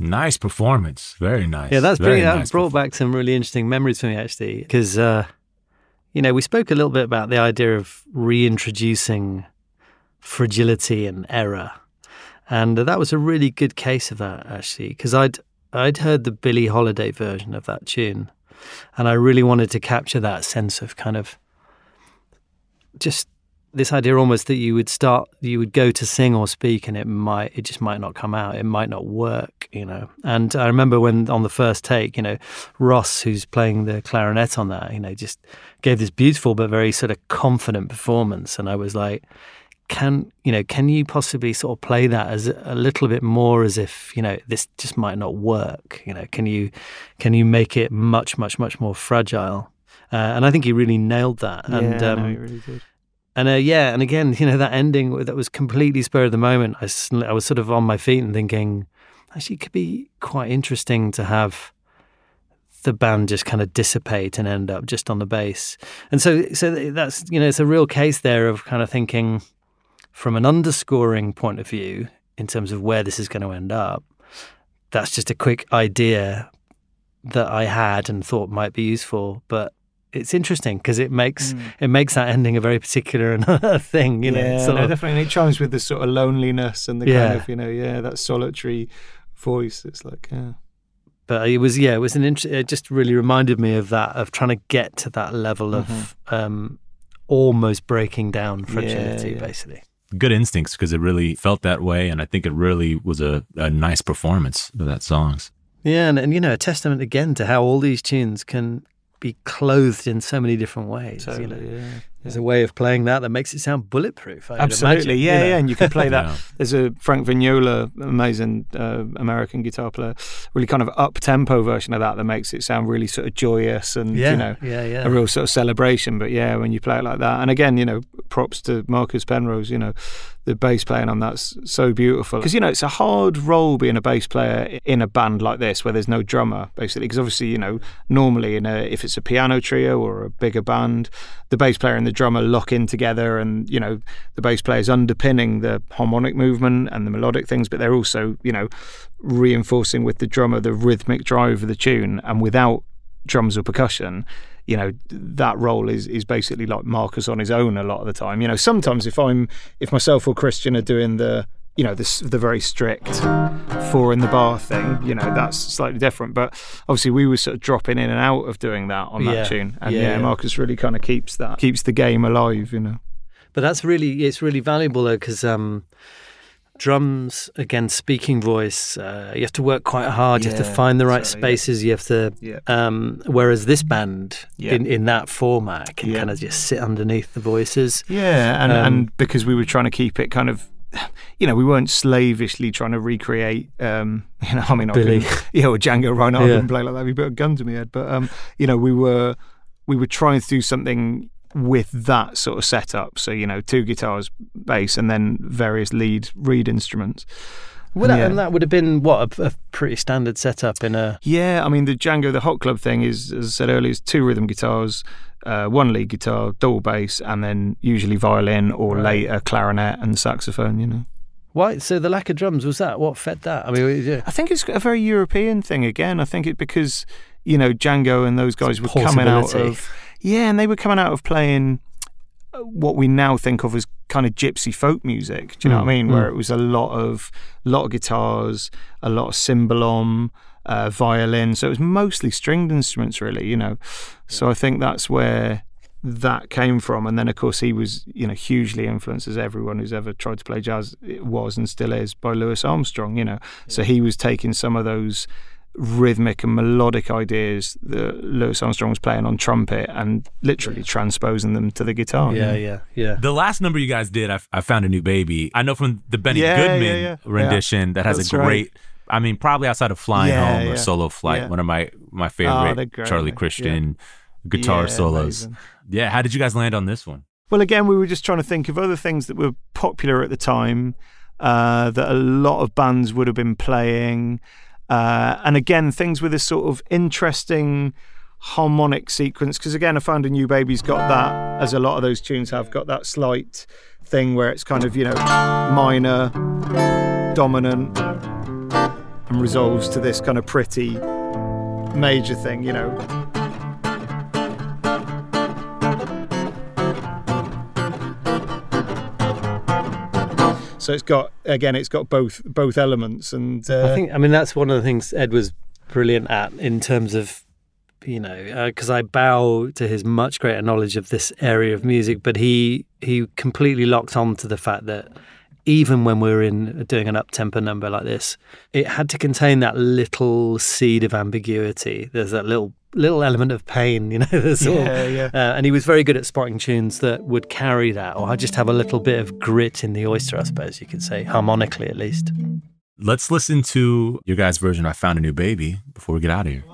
Nice performance. Very nice. Yeah, that's very brilliant. nice That brought back some really interesting memories for me, actually, because, we spoke a little bit about the idea of reintroducing fragility and error. And that was a really good case of that, actually, because I'd heard the Billie Holiday version of that tune, and I really wanted to capture that sense of kind of just this idea almost that you would go to sing or speak and it just might not come out. It might not work, And I remember when on the first take, Ross, who's playing the clarinet on that, just gave this beautiful but very sort of confident performance. And I was like, can you possibly sort of play that as a little bit more as if, this just might not work? Can you make it much, much, much more fragile? And I think he really nailed that. Yeah, and he really did. And and again, that ending that was completely spur of the moment. I was sort of on my feet and thinking, actually, it could be quite interesting to have the band just kind of dissipate and end up just on the bass. And so that's it's a real case there of kind of thinking from an underscoring point of view in terms of where this is going to end up. That's just a quick idea that I had and thought might be useful, but it's interesting because it makes that ending a very particular thing, Yeah, definitely. And it chimes with the sort of loneliness and the kind of, that solitary voice. It's like, yeah. But it was it just really reminded me of that, of trying to get to that level of almost breaking down fragility, basically. Good instincts, because it really felt that way, and I think it really was a nice performance of that songs. Yeah, and a testament again to how all these tunes can be clothed in so many different ways. Totally, There's a way of playing that makes it sound bulletproof. Absolutely, and you can play that. There's a Frank Vignola, amazing American guitar player, really kind of up-tempo version of that makes it sound really sort of joyous and, a real sort of celebration. But when you play it like that, and again, props to Marcus Penrose, the bass playing on that's so beautiful. Because, it's a hard role being a bass player in a band like this where there's no drummer, basically. Because obviously, normally if it's a piano trio or a bigger band, the bass player and the drummer lock in together and, the bass player's underpinning the harmonic movement and the melodic things, but they're also, reinforcing with the drummer the rhythmic drive of the tune. And without drums or percussion, that role is basically like Marcus on his own a lot of the time. Sometimes if myself or Christian are doing the very strict 4 in the bar thing, that's slightly different. But obviously we were sort of dropping in and out of doing that on that tune. And Marcus really kind of keeps the game alive, But it's really valuable though, because drums, again, speaking voice, you have to work quite hard. You have to find the right spaces. You have to, whereas this band in that format can kind of just sit underneath the voices. Yeah, and because we were trying to keep it kind of, we weren't slavishly trying to recreate, Billy. Or Django Reinhardt didn't play like that. We put a gun to my head. But, we were trying to do something with that sort of setup. So, 2 guitars, bass, and then various reed instruments. And that would have been, a pretty standard setup in a... Yeah, I mean, the Django, the Hot Club thing is, as I said earlier, is 2 rhythm guitars, 1 lead guitar, double bass, and then usually violin or later clarinet and saxophone, Why? So the lack of drums, was that what fed that? I mean, I think it's a very European thing again. I think it because, Django and those guys were coming out of... Yeah, and they were coming out of playing what we now think of as kind of gypsy folk music. Do you know what I mean? Where it was a lot of guitars, a lot of cymbalom, violin. So it was mostly stringed instruments, really. So I think that's where that came from. And then, of course, he was, hugely influenced, as everyone who's ever tried to play jazz was and still is, by Louis Armstrong. So he was taking some of those rhythmic and melodic ideas that Louis Armstrong was playing on trumpet and literally transposing them to the guitar. Yeah. The last number you guys did, I Found a New Baby. I know from the Benny Goodman rendition that has a great, I mean, probably outside of Flying Home or Solo Flight, one of my favorite Charlie Christian guitar solos. Amazing. Yeah, how did you guys land on this one? Well, again, we were just trying to think of other things that were popular at the time that a lot of bands would have been playing. And again, things with a sort of interesting harmonic sequence. Because again, I Found a New Baby's got that, as a lot of those tunes have, got that slight thing where it's kind of, minor, dominant, and resolves to this kind of pretty major thing, you know. So it's got both elements, and I mean that's one of the things Ed was brilliant at in terms of, you know, because I bow to his much greater knowledge of this area of music, but he completely locked on to the fact that even when we're doing an up-tempo number like this, it had to contain that little seed of ambiguity. There's that little element of pain, you know. And he was very good at spotting tunes that would carry that, or just have a little bit of grit in the oyster, I suppose you could say, harmonically at least. Let's listen to your guys' version of I Found a New Baby before we get out of here.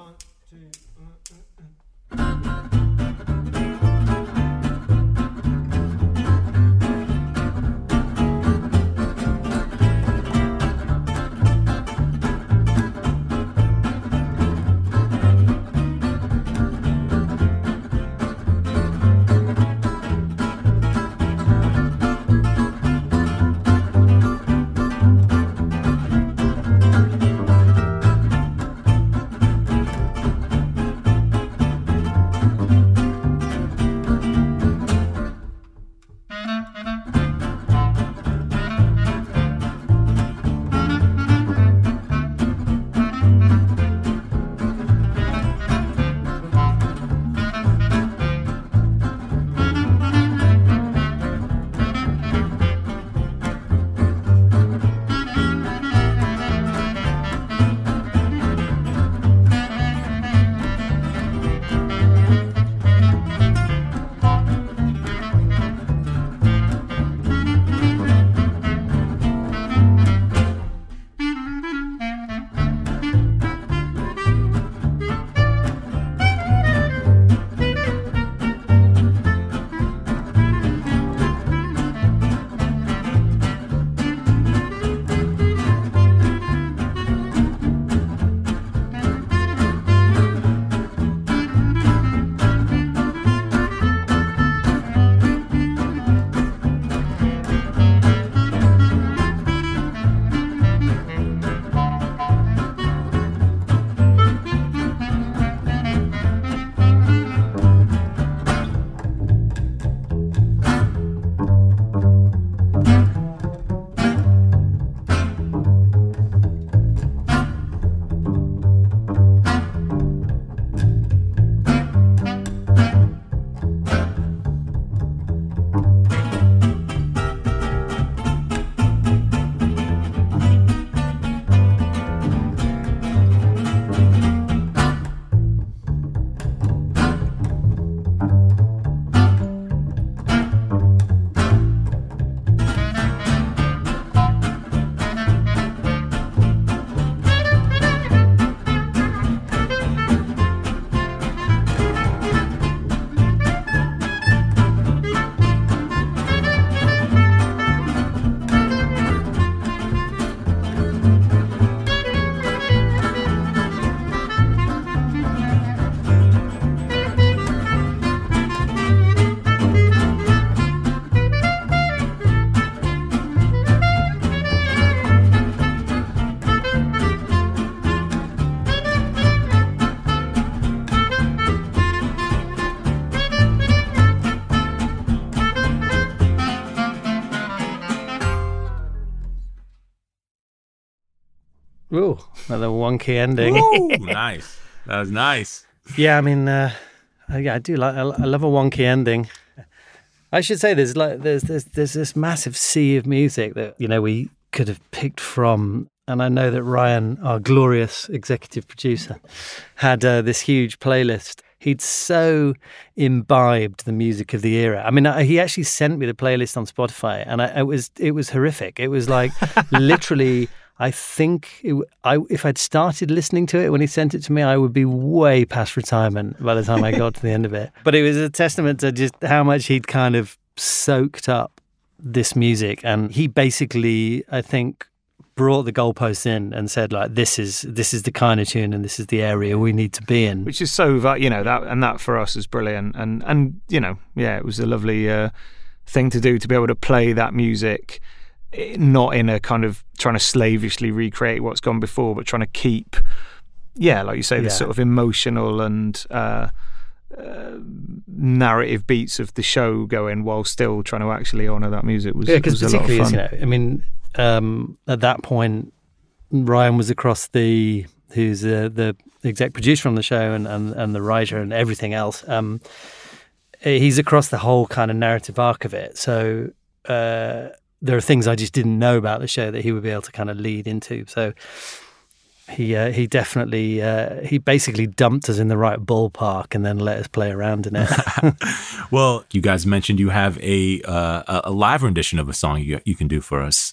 Ooh, another wonky ending. Ooh, nice. That was nice. Yeah, I mean, I do like. I love a wonky ending. I should say there's this massive sea of music that, you know, we could have picked from, and I know that Ryan, our glorious executive producer, had this huge playlist. He'd so imbibed the music of the era. I mean, he actually sent me the playlist on Spotify, and it was horrific. It was like literally. I think if I'd started listening to it when he sent it to me, I would be way past retirement by the time I got to the end of it. But it was a testament to just how much he'd kind of soaked up this music. And he basically, I think, brought the goalposts in and said, like, this is the kind of tune and this is the area we need to be in. Which is so, you know, that for us is brilliant. And you know, yeah, it was a lovely thing to do, to be able to play that music not in a kind of trying to slavishly recreate what's gone before, but trying to keep, like you say, the sort of emotional and narrative beats of the show going while still trying to actually honour that music was, because was a lot of fun. I mean, at that point, Ryan was across who's the exec producer on the show and the writer and everything else. He's across the whole kind of narrative arc of it. So there are things I just didn't know about the show that he would be able to kind of lead into. So he definitely he basically dumped us in the right ballpark and then let us play around in it. Well, you guys mentioned you have a live rendition of a song you can do for us.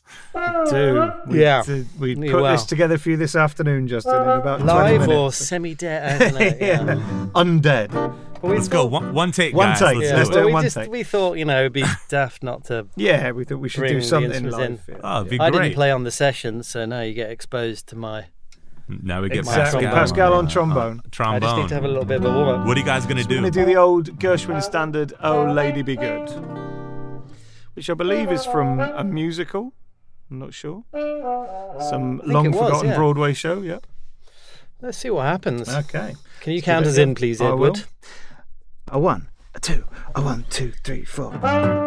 We put this together for you this afternoon, Justin, in about 20 live minutes. or semi-dead, I don't know. Undead. Let's go one take, one guys. take. Let's do it one take. We thought, it'd be daft not to. Yeah, we thought we should do something live. Oh, it'd be I great. didn't play on the session, so now you get exposed to my. Now we get exactly. Pascal on trombone. I just need to have a little bit of a warm up. What are you guys going to do? We're going to do the old Gershwin standard, "Oh Lady Be Good," which I believe is from a musical. I'm not sure. Some long-forgotten Broadway show, yeah. Let's see what happens. Okay. Can you count us in, please, Edward? A 1, a 2, a 1, 2, 3, 4.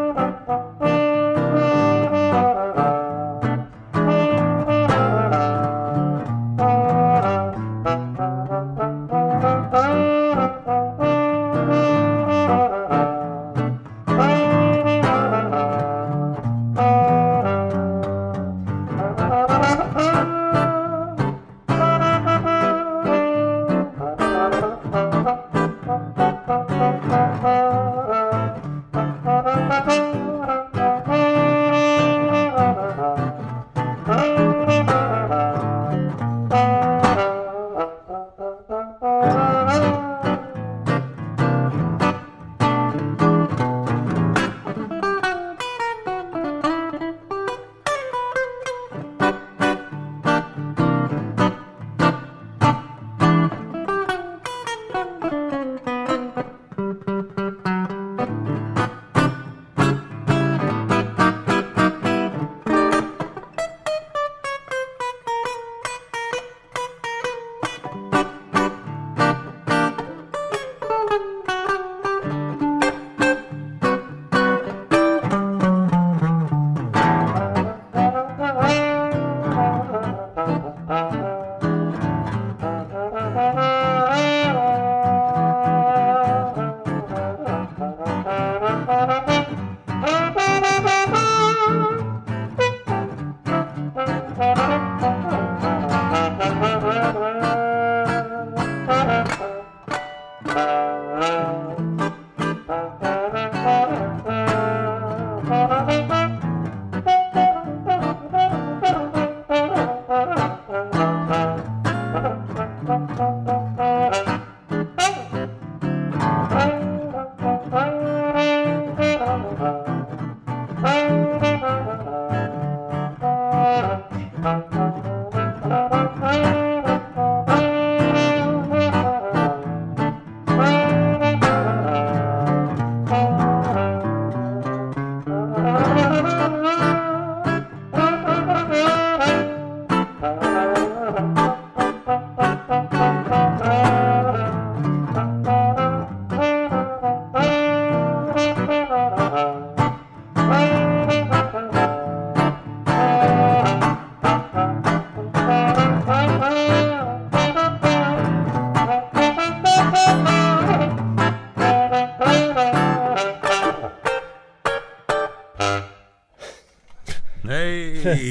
Hey,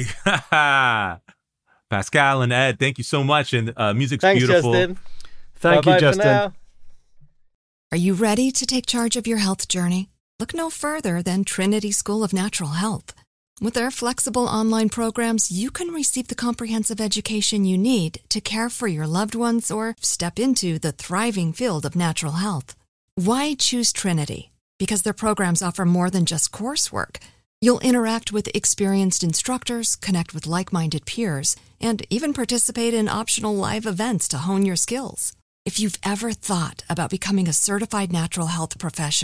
Pascal and Ed, thank you so much. And music's Thanks, beautiful. Justin. Thank you, Justin. Are you ready to take charge of your health journey? Look no further than Trinity School of Natural Health. With their flexible online programs, you can receive the comprehensive education you need to care for your loved ones or step into the thriving field of natural health. Why choose Trinity? Because their programs offer more than just coursework. You'll interact with experienced instructors, connect with like-minded peers, and even participate in optional live events to hone your skills. If you've ever thought about becoming a certified natural health professional,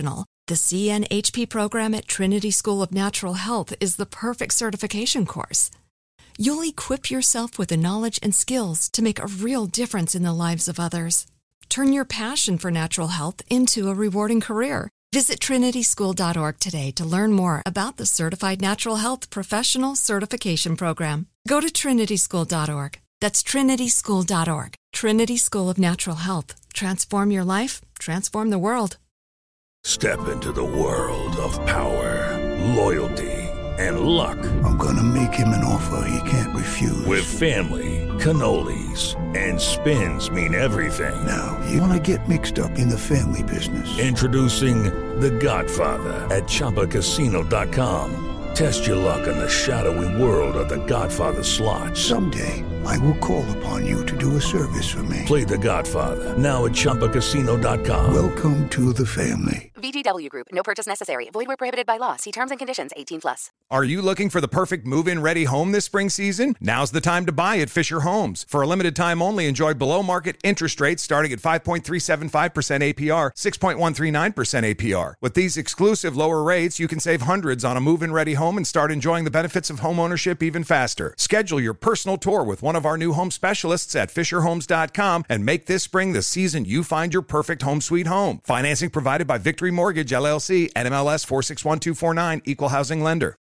The CNHP program at Trinity School of Natural Health is the perfect certification course. You'll equip yourself with the knowledge and skills to make a real difference in the lives of others. Turn your passion for natural health into a rewarding career. Visit trinityschool.org today to learn more about the Certified Natural Health Professional Certification Program. Go to trinityschool.org. That's trinityschool.org. Trinity School of Natural Health. Transform your life, transform the world. Step into the world of power, loyalty, and luck. I'm gonna make him an offer he can't refuse. With family, cannolis, and spins mean everything. Now, you wanna get mixed up in the family business. Introducing The Godfather at ChumbaCasino.com. Test your luck in the shadowy world of The Godfather slot. Someday, I will call upon you to do a service for me. Play The Godfather, now at ChumbaCasino.com. Welcome to the family. VGW Group. No purchase necessary. Void where prohibited by law. See terms and conditions. 18+. Are you looking for the perfect move-in ready home this spring season? Now's the time to buy at Fisher Homes. For a limited time only, enjoy below-market interest rates starting at 5.375% APR, 6.139% APR. With these exclusive lower rates, you can save hundreds on a move-in ready home and start enjoying the benefits of homeownership even faster. Schedule your personal tour with one of our new home specialists at FisherHomes.com and make this spring the season you find your perfect home sweet home. Financing provided by Victory Mortgage, LLC, NMLS 461249, Equal Housing Lender.